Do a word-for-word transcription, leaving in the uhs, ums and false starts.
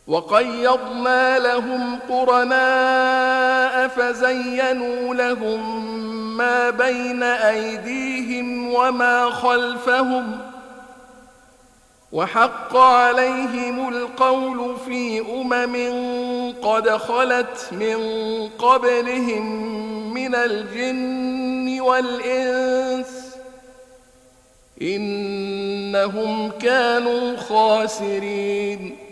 وقيضنا لهم قرناء فزينوا لهم ما بين أيديهم وما خلفهم وحق عليهم القول في أمم قد خلت من قبلهم من الجن والإنس إنهم كانوا خاسرين